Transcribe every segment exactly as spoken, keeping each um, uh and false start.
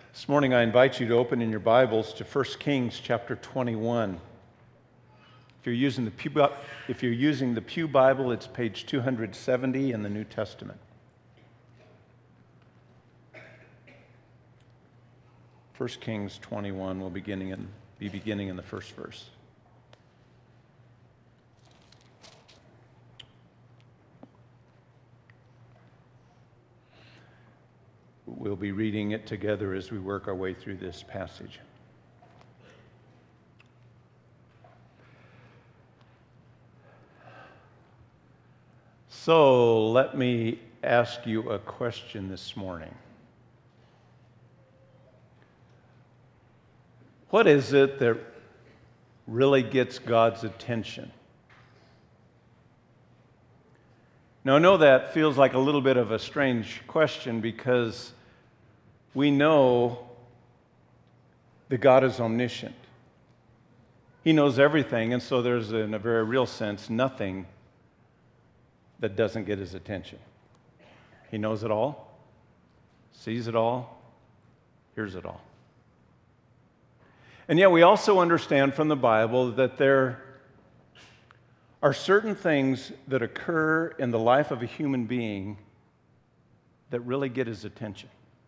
This morning I invite you to open in your Bibles to First Kings chapter twenty-one. If you're using the Pew, if you're using the Pew Bible, it's page two hundred seventy in the New Testament. First Kings twenty-one will beginning in, be beginning in the first verse. We'll be reading it together as we work our way through this passage. So let me ask you a question this morning. What is it that really gets God's attention? Now, I know that feels like a little bit of a strange question because we know that God is omniscient. He knows everything, and so there's, in a very real sense, nothing that doesn't get his attention. He knows it all, sees it all, hears it all. And yet we also understand from the Bible that there are certain things that occur in the life of a human being that really get his attention.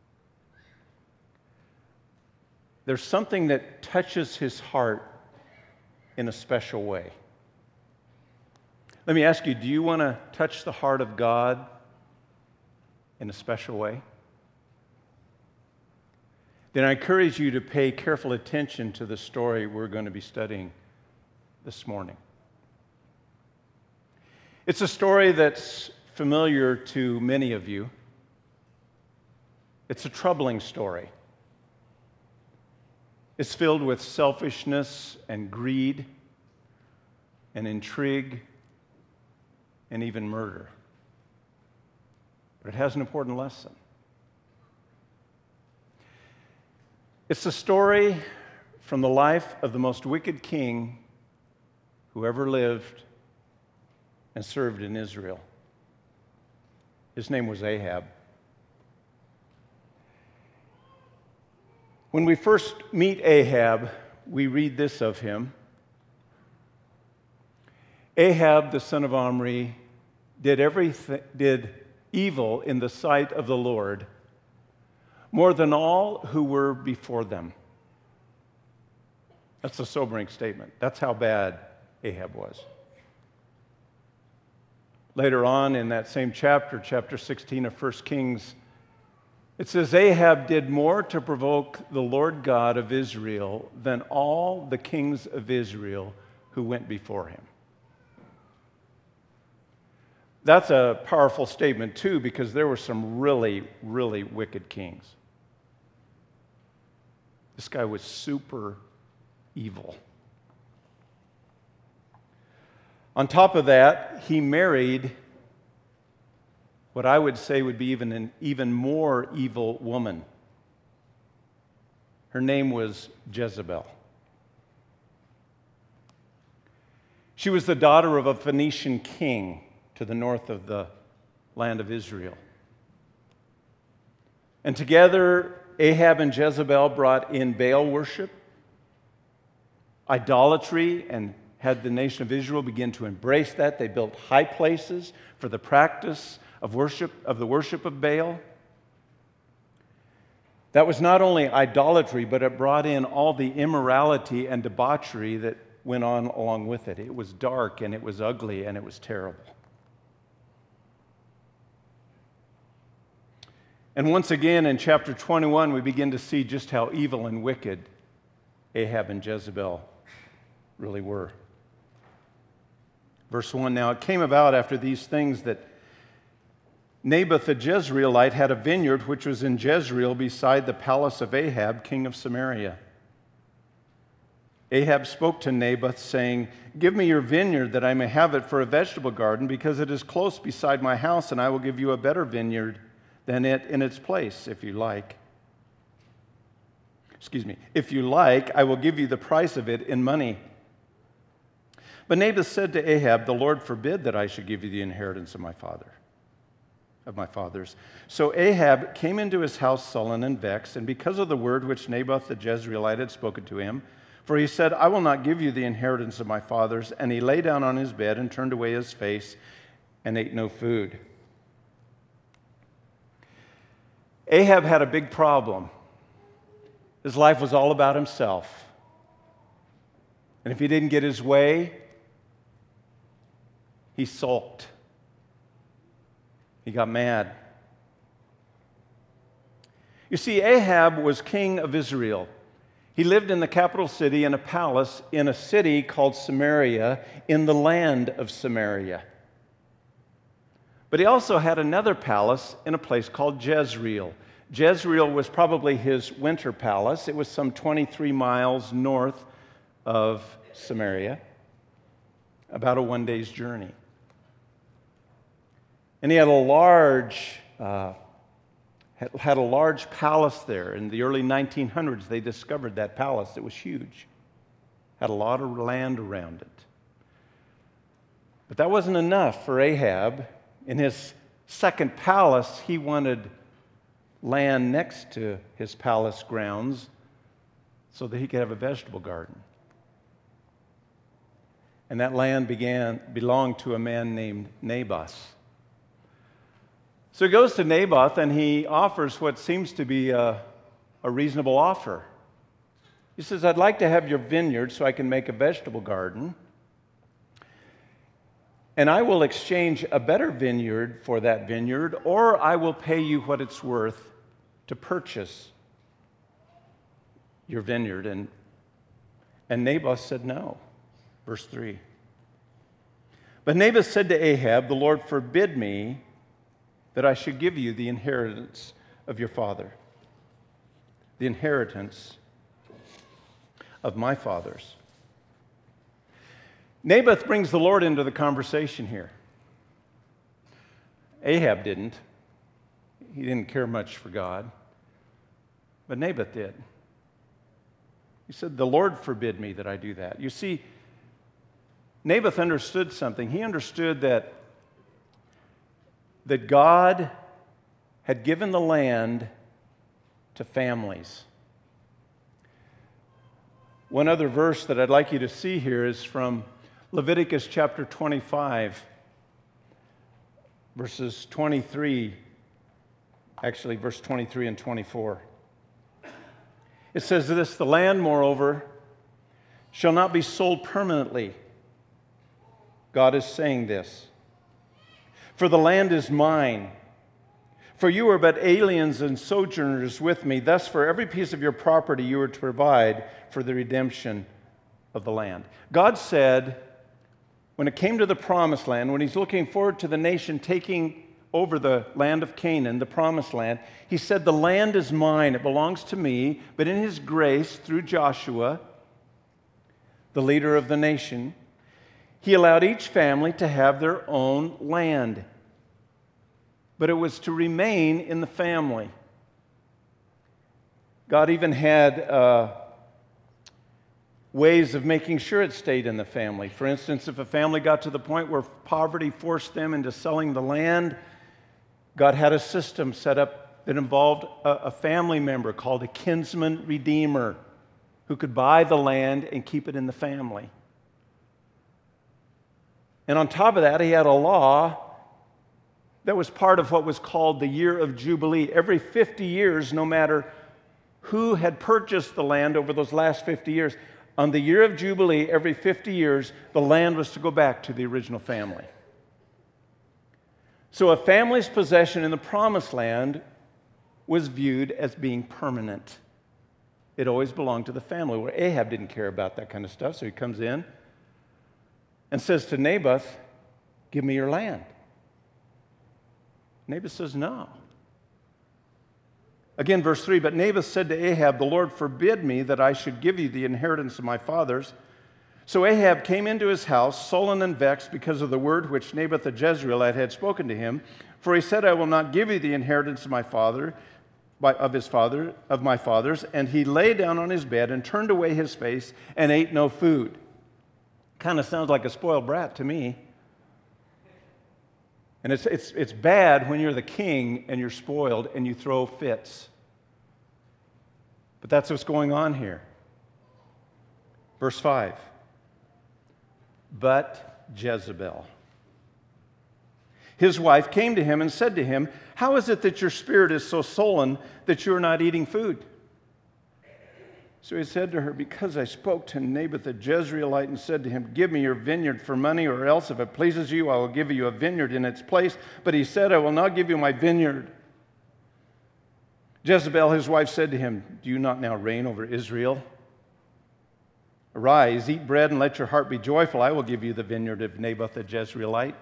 There's something that touches his heart in a special way. Let me ask you, do you want to touch the heart of God in a special way? Then I encourage you to pay careful attention to the story we're going to be studying this morning. It's a story that's familiar to many of you. It's a troubling story. It's filled with selfishness and greed and intrigue and even murder. But it has an important lesson. It's the story from the life of the most wicked king who ever lived and served in Israel. His name was Ahab. When we first meet Ahab, we read this of him. Ahab, the son of Omri, did everything, did evil in the sight of the Lord, more than all who were before them. That's a sobering statement. That's how bad Ahab was. Later on in that same chapter, chapter sixteen of First Kings, it says, Ahab did more to provoke the Lord God of Israel than all the kings of Israel who went before him. That's a powerful statement, too, because there were some really, really wicked kings. This guy was super evil. On top of that, he married what I would say would be even an even more evil woman. Her name was Jezebel. She was the daughter of a Phoenician king to the north of the land of Israel. And together, Ahab and Jezebel brought in Baal worship, idolatry, and had the nation of Israel begin to embrace that. They built high places for the practice of worship, of the worship of Baal. That was not only idolatry, but it brought in all the immorality and debauchery that went on along with it. It was dark, and it was ugly, and it was terrible. And once again, in chapter twenty-one, we begin to see just how evil and wicked Ahab and Jezebel really were. Verse one, now it came about after these things that Naboth the Jezreelite had a vineyard which was in Jezreel beside the palace of Ahab, king of Samaria. Ahab spoke to Naboth, saying, give me your vineyard that I may have it for a vegetable garden, because it is close beside my house, and I will give you a better vineyard than it in its place, if you like. Excuse me. If you like, I will give you the price of it in money. But Naboth said to Ahab, the Lord forbid that I should give you the inheritance of my father. of my fathers. So Ahab came into his house sullen and vexed, and because of the word which Naboth the Jezreelite had spoken to him, for he said, I will not give you the inheritance of my fathers. And he lay down on his bed and turned away his face and ate no food. Ahab had a big problem. His life was all about himself. And if he didn't get his way, he sulked. He got mad. You see, Ahab was king of Israel. He lived in the capital city in a palace in a city called Samaria, in the land of Samaria. But he also had another palace in a place called Jezreel. Jezreel was probably his winter palace. It was some twenty-three miles north of Samaria, about a one day's journey. And he had a large uh, had a large palace there. In the early nineteen hundreds, they discovered that palace. It was huge. Had a lot of land around it. But that wasn't enough for Ahab. In his second palace, he wanted land next to his palace grounds so that he could have a vegetable garden. And that land began belonged to a man named Naboth. So he goes to Naboth and he offers what seems to be a, a reasonable offer. He says, I'd like to have your vineyard so I can make a vegetable garden. And I will exchange a better vineyard for that vineyard, or I will pay you what it's worth to purchase your vineyard. And, and Naboth said no. Verse three. But Naboth said to Ahab, the Lord forbid me that I should give you the inheritance of your father, the inheritance of my fathers. Naboth brings the Lord into the conversation here. Ahab didn't. He didn't care much for God. But Naboth did. He said, the Lord forbid me that I do that. You see, Naboth understood something. He understood that, that God had given the land to families. One other verse that I'd like you to see here is from Leviticus chapter twenty-five, verses twenty-three, actually verse twenty-three and twenty-four. It says this, the land, moreover, shall not be sold permanently. God is saying this. For the land is mine. For you are but aliens and sojourners with me. Thus, for every piece of your property you are to provide for the redemption of the land. God said, when it came to the promised land, when he's looking forward to the nation taking over the land of Canaan, the promised land, he said, the land is mine, it belongs to me, but in his grace, through Joshua, the leader of the nation, he allowed each family to have their own land. But it was to remain in the family. God even had uh, ways of making sure it stayed in the family. For instance, if a family got to the point where poverty forced them into selling the land, God had a system set up that involved a, a family member called a kinsman redeemer who could buy the land and keep it in the family. And on top of that, he had a law that was part of what was called the year of Jubilee. Every fifty years, no matter who had purchased the land over those last fifty years, on the year of Jubilee, every fifty years, the land was to go back to the original family. So a family's possession in the promised land was viewed as being permanent. It always belonged to the family. Well, Ahab didn't care about that kind of stuff, so he comes in and says to Naboth, give me your land. Naboth says, no. Again, verse three, but Naboth said to Ahab, the Lord forbid me that I should give you the inheritance of my fathers. So Ahab came into his house, sullen and vexed, because of the word which Naboth the Jezreelite had spoken to him. For he said, I will not give you the inheritance of my father, of his father, of my fathers. And he lay down on his bed and turned away his face and ate no food. Kind of sounds like a spoiled brat to me. And it's, it's, it's bad when you're the king and you're spoiled and you throw fits. But that's what's going on here. Verse five. But Jezebel, his wife, came to him and said to him, "How is it that your spirit is so sullen that you are not eating food?" So he said to her, "Because I spoke to Naboth the Jezreelite and said to him, 'Give me your vineyard for money, or else if it pleases you, I will give you a vineyard in its place.' But he said, 'I will not give you my vineyard.' Jezebel, his wife, said to him, 'Do you not now reign over Israel? Arise, eat bread, and let your heart be joyful. I will give you the vineyard of Naboth the Jezreelite.'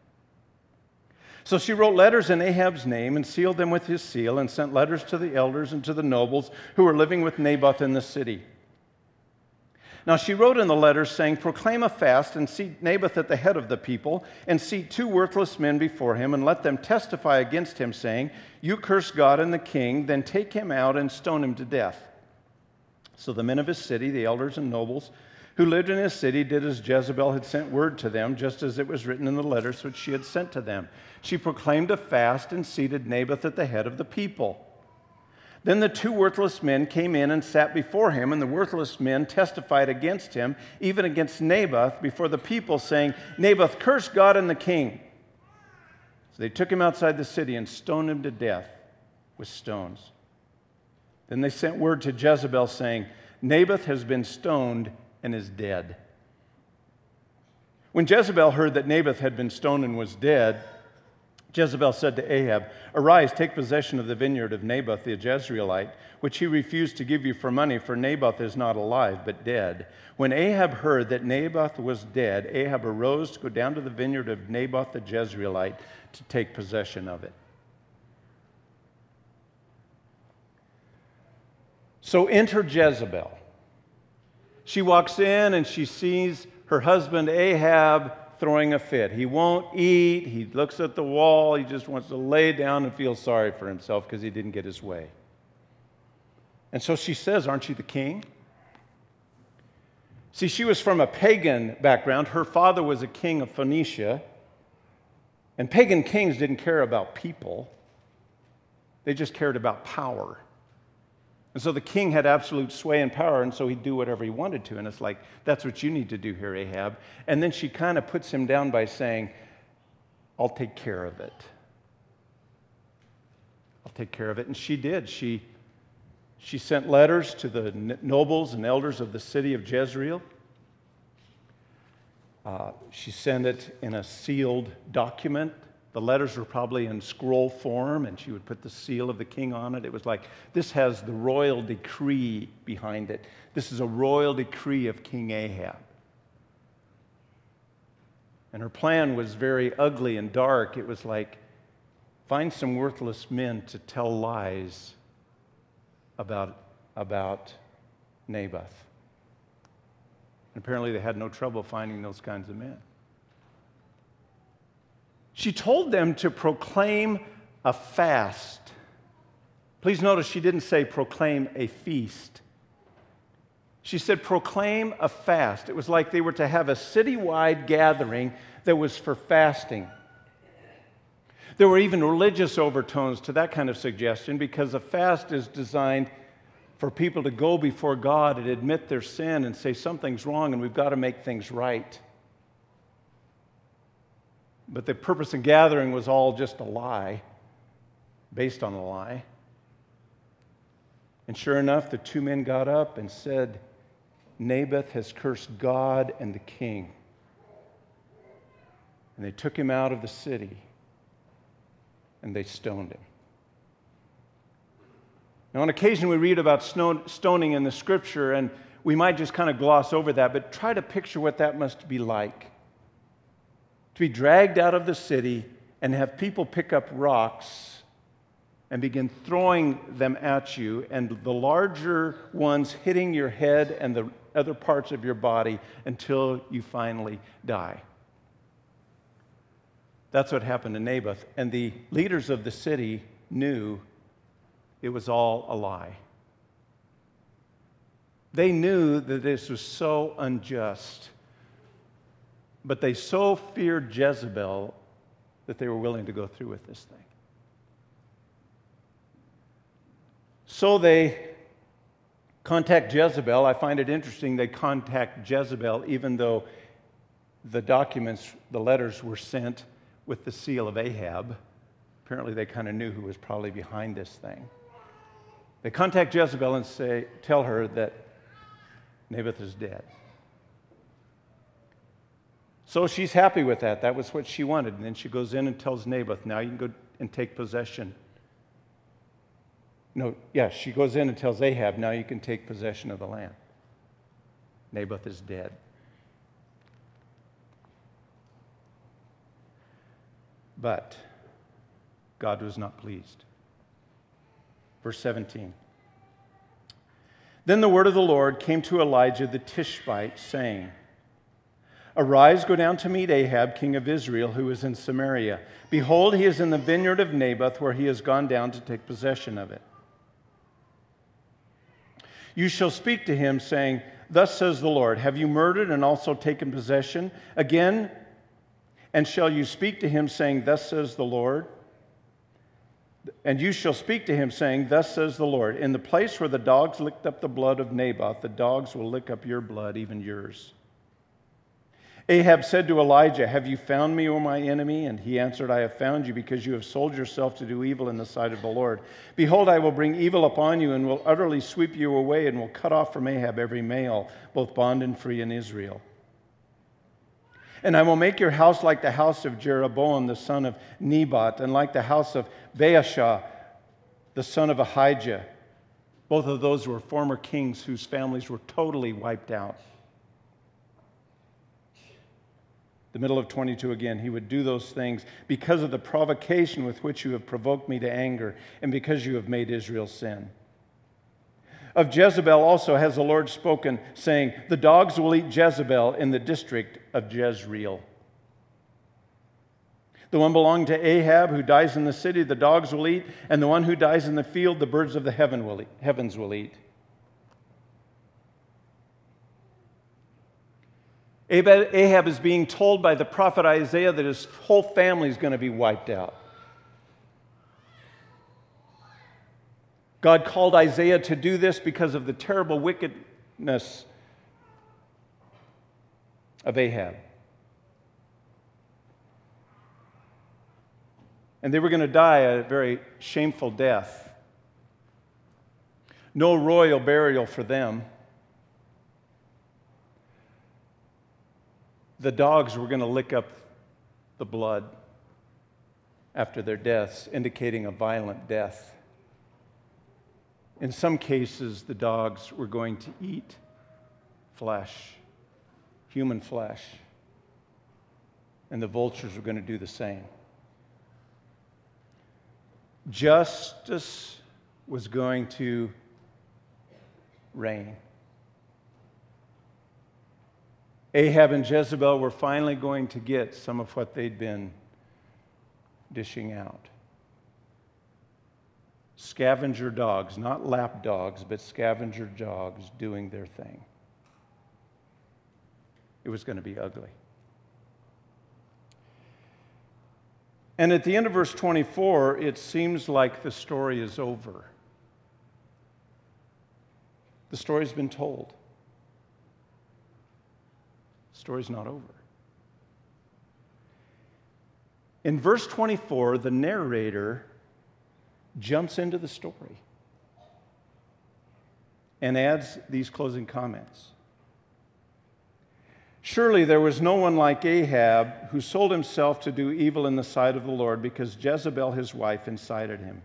So she wrote letters in Ahab's name and sealed them with his seal and sent letters to the elders and to the nobles who were living with Naboth in the city. Now she wrote in the letters saying, 'Proclaim a fast and seat Naboth at the head of the people and seat two worthless men before him and let them testify against him, saying, "You curse God and the king, then take him out and stone him to death." So the men of his city, the elders and nobles who lived in his city, did as Jezebel had sent word to them, just as it was written in the letters which she had sent to them. She proclaimed a fast and seated Naboth at the head of the people. Then the two worthless men came in and sat before him, and the worthless men testified against him, even against Naboth, before the people, saying, "Naboth cursed God and the king." So they took him outside the city and stoned him to death with stones. Then they sent word to Jezebel, saying, "Naboth has been stoned and is dead." When Jezebel heard that Naboth had been stoned and was dead, Jezebel said to Ahab, "Arise, take possession of the vineyard of Naboth the Jezreelite, which he refused to give you for money, for Naboth is not alive, but dead." When Ahab heard that Naboth was dead, Ahab arose to go down to the vineyard of Naboth the Jezreelite to take possession of it. So enter Jezebel. She walks in and she sees her husband Ahab throwing a fit. He won't eat. He looks at the wall. He just wants to lay down and feel sorry for himself because he didn't get his way. And so she says, "Aren't you the king?" See, she was from a pagan background. Her father was a king of Phoenicia. And pagan kings didn't care about people. They just cared about power. And so the king had absolute sway and power, and so he'd do whatever he wanted to. And it's like, that's what you need to do here, Ahab. And then she kind of puts him down by saying, "I'll take care of it. I'll take care of it." And she did. She, she sent letters to the nobles and elders of the city of Jezreel. Uh, she sent it in a sealed document. The letters were probably in scroll form, and she would put the seal of the king on it. It was like, this has the royal decree behind it. This is a royal decree of King Ahab. And her plan was very ugly and dark. It was like, find some worthless men to tell lies about, about Naboth. And apparently they had no trouble finding those kinds of men. She told them to proclaim a fast. Please notice she didn't say proclaim a feast. She said proclaim a fast. It was like they were to have a citywide gathering that was for fasting. There were even religious overtones to that kind of suggestion, because a fast is designed for people to go before God and admit their sin and say something's wrong and we've got to make things right. But the purpose of gathering was all just a lie, based on a lie. And sure enough, the two men got up and said, "Naboth has cursed God and the king." And they took him out of the city and they stoned him. Now, on occasion we read about stoning in the scripture, and we might just kind of gloss over that, but try to picture what that must be like. To be dragged out of the city and have people pick up rocks and begin throwing them at you, and the larger ones hitting your head and the other parts of your body until you finally die. That's what happened to Naboth. And the leaders of the city knew it was all a lie. They knew that this was so unjust. But they so feared Jezebel that they were willing to go through with this thing. So they contact Jezebel. I find it interesting they contact Jezebel even though the documents, the letters were sent with the seal of Ahab. Apparently they kind of knew who was probably behind this thing. They contact Jezebel and say, tell her that Naboth is dead. So she's happy with that. That was what she wanted. And then she goes in and tells Naboth, now you can go and take possession. No, yeah, she goes in and tells Ahab, now you can take possession of the land. Naboth is dead. But God was not pleased. Verse seventeen. Then the word of the Lord came to Elijah the Tishbite, saying, Arise, go down to meet Ahab, king of Israel, who is in Samaria. Behold, he is in the vineyard of Naboth, where he has gone down to take possession of it. You shall speak to him, saying, Thus says the Lord, have you murdered and also taken possession? Again, and shall you speak to him, saying, Thus says the Lord? And you shall speak to him, saying, Thus says the Lord, in the place where the dogs licked up the blood of Naboth, the dogs will lick up your blood, even yours. Ahab said to Elijah, Have you found me, O my enemy? And he answered, I have found you because you have sold yourself to do evil in the sight of the Lord. Behold, I will bring evil upon you and will utterly sweep you away and will cut off from Ahab every male, both bond and free in Israel. And I will make your house like the house of Jeroboam, the son of Nebat, and like the house of Baasha, the son of Ahijah. Both of those were former kings whose families were totally wiped out. The middle of twenty-two again, he would do those things because of the provocation with which you have provoked me to anger and because you have made Israel sin. Of Jezebel also has the Lord spoken, saying, The dogs will eat Jezebel in the district of Jezreel. The one belonging to Ahab who dies in the city, the dogs will eat, and the one who dies in the field, the birds of the heaven will eat, heavens will eat. Ahab is being told by the prophet Isaiah that his whole family is going to be wiped out. God called Isaiah to do this because of the terrible wickedness of Ahab. And they were going to die a very shameful death. No royal burial for them. The dogs were going to lick up the blood after their deaths, indicating a violent death. In some cases, the dogs were going to eat flesh, human flesh, and the vultures were going to do the same. Justice was going to reign. Ahab and Jezebel were finally going to get some of what they'd been dishing out. Scavenger dogs, not lap dogs, but scavenger dogs doing their thing. It was going to be ugly. And at the end of verse twenty-four, it seems like the story is over. The story's been told. The story's not over. In verse twenty-four, the narrator jumps into the story and adds these closing comments. Surely there was no one like Ahab who sold himself to do evil in the sight of the Lord because Jezebel, his wife, incited him.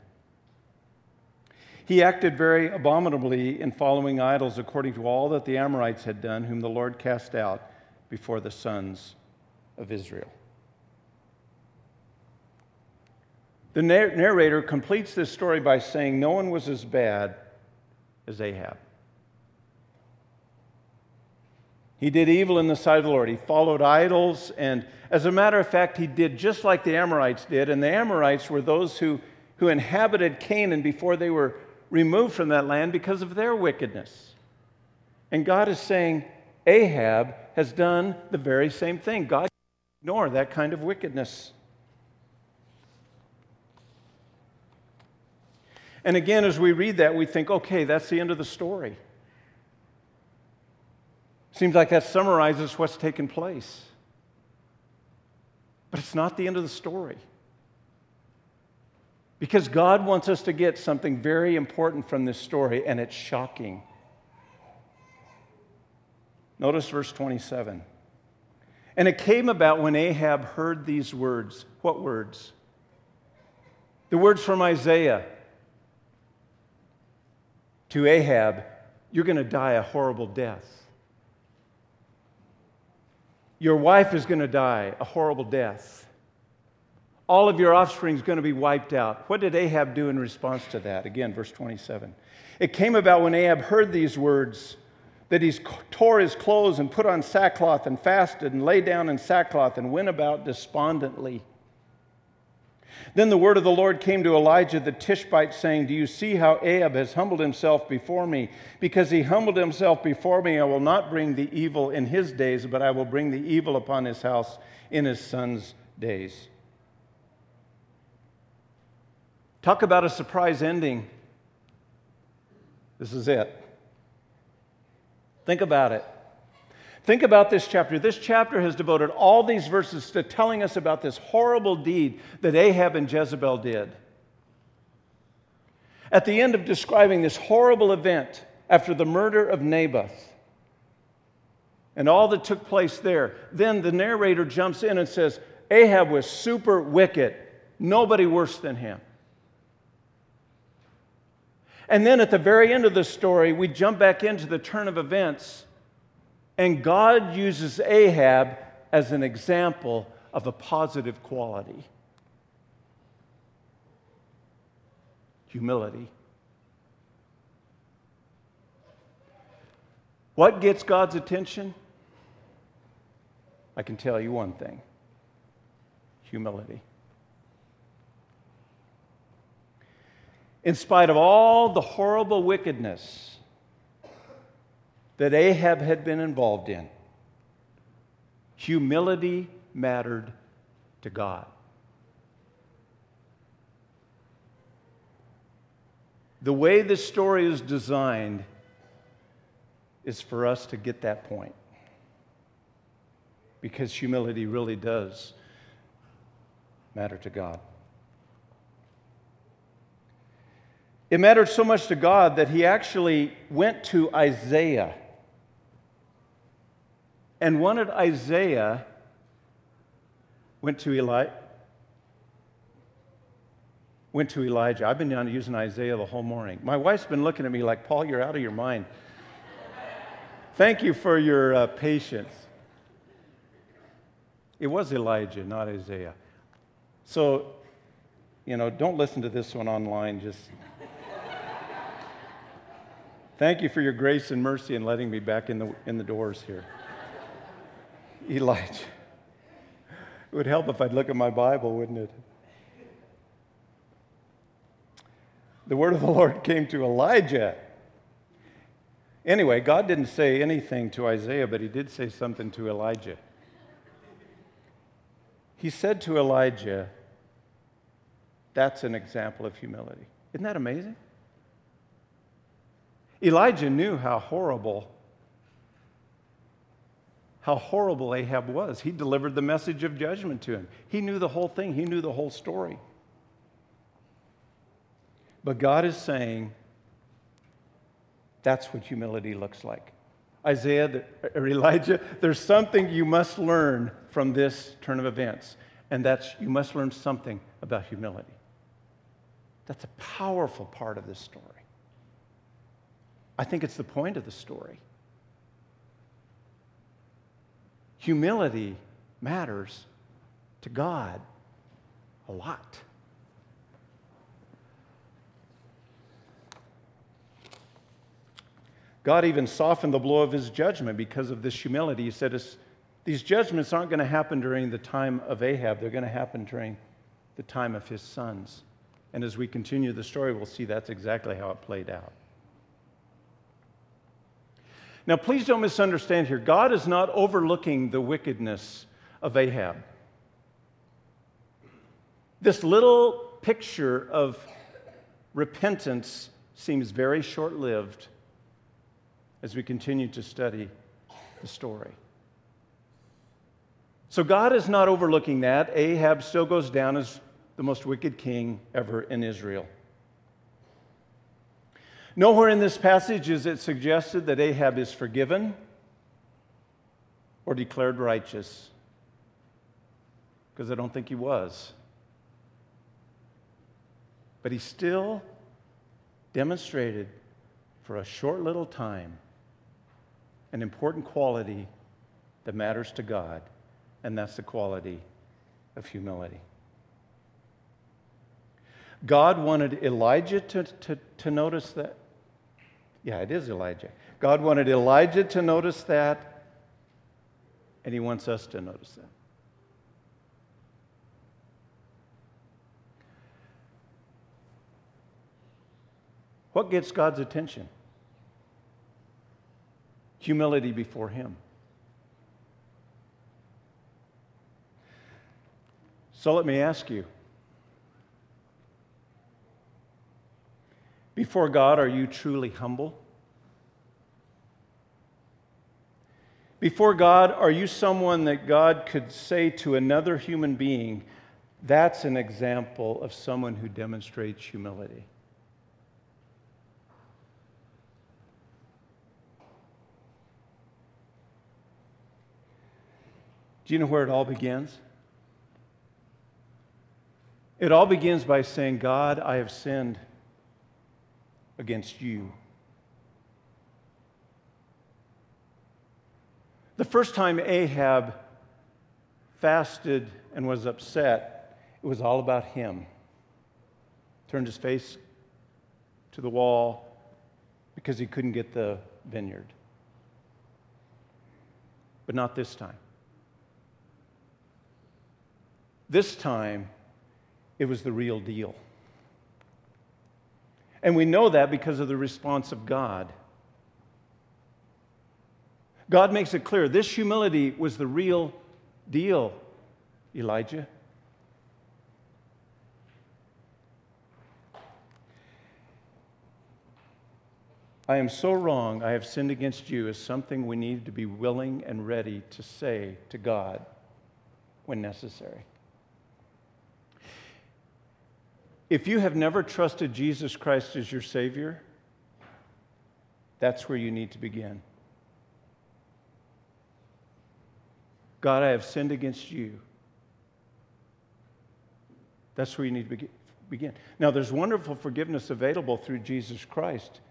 He acted very abominably in following idols according to all that the Amorites had done, whom the Lord cast out before the sons of Israel. The narrator completes this story by saying no one was as bad as Ahab. He did evil in the sight of the Lord. He followed idols, and as a matter of fact, he did just like the Amorites did, and the Amorites were those who, who inhabited Canaan before they were removed from that land because of their wickedness. And God is saying Ahab has done the very same thing. God can't ignore that kind of wickedness. And again, as we read that, we think, okay, that's the end of the story. Seems like that summarizes what's taken place. But it's not the end of the story. Because God wants us to get something very important from this story, and it's shocking. Notice verse twenty-seven. And it came about when Ahab heard these words. What words? The words from Isaiah. To Ahab, you're going to die a horrible death. Your wife is going to die a horrible death. All of your offspring is going to be wiped out. What did Ahab do in response to that? Again, verse twenty-seven. It came about when Ahab heard these words that he tore his clothes and put on sackcloth and fasted and lay down in sackcloth and went about despondently. Then the word of the Lord came to Elijah the Tishbite, saying, do you see how Ahab has humbled himself before me? Because he humbled himself before me, I will not bring the evil in his days, but I will bring the evil upon his house in his son's days. Talk about a surprise ending. This is it. Think about it. Think about this chapter. This chapter has devoted all these verses to telling us about this horrible deed that Ahab and Jezebel did. At the end of describing this horrible event after the murder of Naboth and all that took place there, then the narrator jumps in and says, Ahab was super wicked. Nobody worse than him. And then at the very end of the story, we jump back into the turn of events, and God uses Ahab as an example of a positive quality. Humility. What gets God's attention? I can tell you one thing. Humility. In spite of all the horrible wickedness that Ahab had been involved in, humility mattered to God. The way this story is designed is for us to get that point. Because humility really does matter to God. It mattered so much to God that he actually went to Isaiah and wanted Isaiah, went to Eli, went to Elijah. I've been using Isaiah the whole morning. My wife's been looking at me like, Paul, you're out of your mind. Thank you for your uh, patience. It was Elijah, not Isaiah. So, you know, don't listen to this one online. Just thank you for your grace and mercy in letting me back in the in the doors here. Elijah. It would help if I'd look at my Bible, wouldn't it? The word of the Lord came to Elijah. Anyway, God didn't say anything to Isaiah, but he did say something to Elijah. He said to Elijah, that's an example of humility. Isn't that amazing? Elijah knew how horrible, how horrible Ahab was. He delivered the message of judgment to him. He knew the whole thing. He knew the whole story. But God is saying, that's what humility looks like. Isaiah, or Elijah, there's something you must learn from this turn of events, and that's you must learn something about humility. That's a powerful part of this story. I think it's the point of the story. Humility matters to God a lot. God even softened the blow of his judgment because of this humility. He said, these judgments aren't going to happen during the time of Ahab. They're going to happen during the time of his sons. And as we continue the story, we'll see that's exactly how it played out. Now, please don't misunderstand here. God is not overlooking the wickedness of Ahab. This little picture of repentance seems very short-lived as we continue to study the story. So God is not overlooking that. Ahab still goes down as the most wicked king ever in Israel. Nowhere in this passage is it suggested that Ahab is forgiven or declared righteous, because I don't think he was. But he still demonstrated for a short little time an important quality that matters to God, and that's the quality of humility. God wanted Elijah to, to, to notice that. Yeah, it is Elijah. God wanted Elijah to notice that, and he wants us to notice that. What gets God's attention? Humility before him. So let me ask you, before God, are you truly humble? Before God, are you someone that God could say to another human being, that's an example of someone who demonstrates humility? Do you know where it all begins? It all begins by saying, God, I have sinned against you. The first time Ahab fasted and was upset, it was all about him. Turned his face to the wall because he couldn't get the vineyard. But not this time. This time, it was the real deal. And we know that because of the response of God. God makes it clear this humility was the real deal, Elijah. I am so wrong, I have sinned against you, is something we need to be willing and ready to say to God when necessary. If you have never trusted Jesus Christ as your Savior, that's where you need to begin. God, I have sinned against you. That's where you need to begin. Now, there's wonderful forgiveness available through Jesus Christ,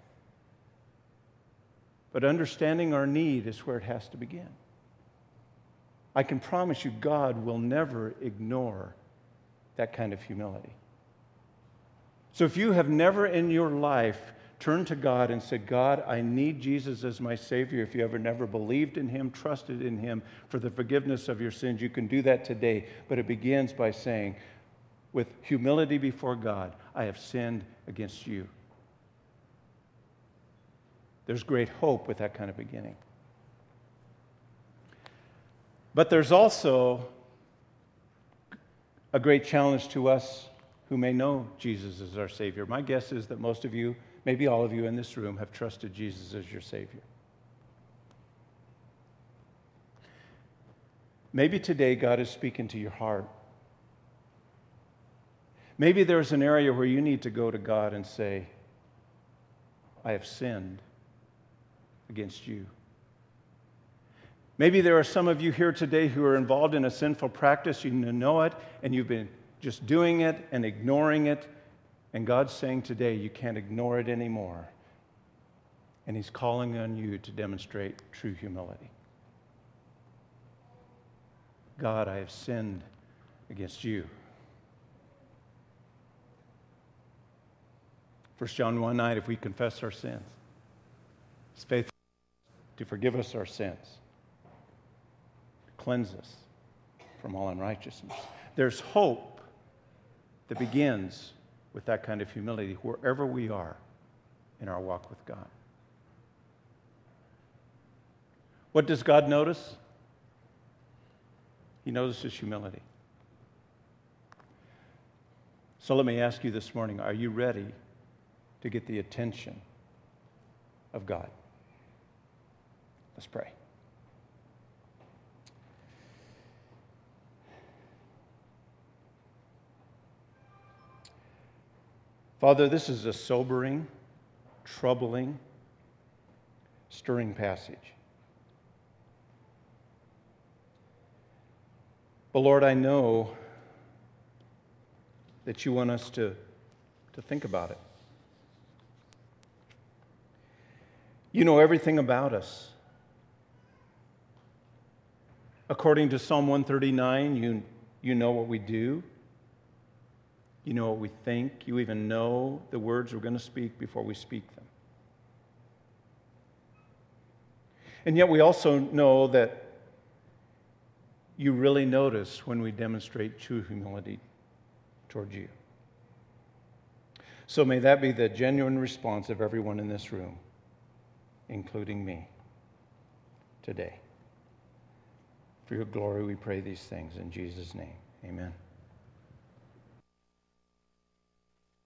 but understanding our need is where it has to begin. I can promise you, God will never ignore that kind of humility. So if you have never in your life turned to God and said, God, I need Jesus as my Savior, if you ever never believed in Him, trusted in Him for the forgiveness of your sins, you can do that today. But it begins by saying, with humility before God, I have sinned against you. There's great hope with that kind of beginning. But there's also a great challenge to us who may know Jesus as our Savior. My guess is that most of you, maybe all of you in this room, have trusted Jesus as your Savior. Maybe today God is speaking to your heart. Maybe there's an area where you need to go to God and say, I have sinned against you. Maybe there are some of you here today who are involved in a sinful practice. You know it, and you've been just doing it and ignoring it. And God's saying today, you can't ignore it anymore. And He's calling on you to demonstrate true humility. God, I have sinned against you. First John one nine, if we confess our sins, He's faithful to forgive us our sins, cleanse us from all unrighteousness. There's hope that begins with that kind of humility wherever we are in our walk with God. What does God notice? He notices humility. So let me ask you this morning, are you ready to get the attention of God. Let's pray. Father, this is a sobering, troubling, stirring passage. But Lord, I know that you want us to, to think about it. You know everything about us. According to Psalm one thirty-nine, you, you know what we do. You know what we think. You even know the words we're going to speak before we speak them. And yet we also know that you really notice when we demonstrate true humility toward you. So may that be the genuine response of everyone in this room, including me, today. For your glory we pray these things in Jesus' name. Amen.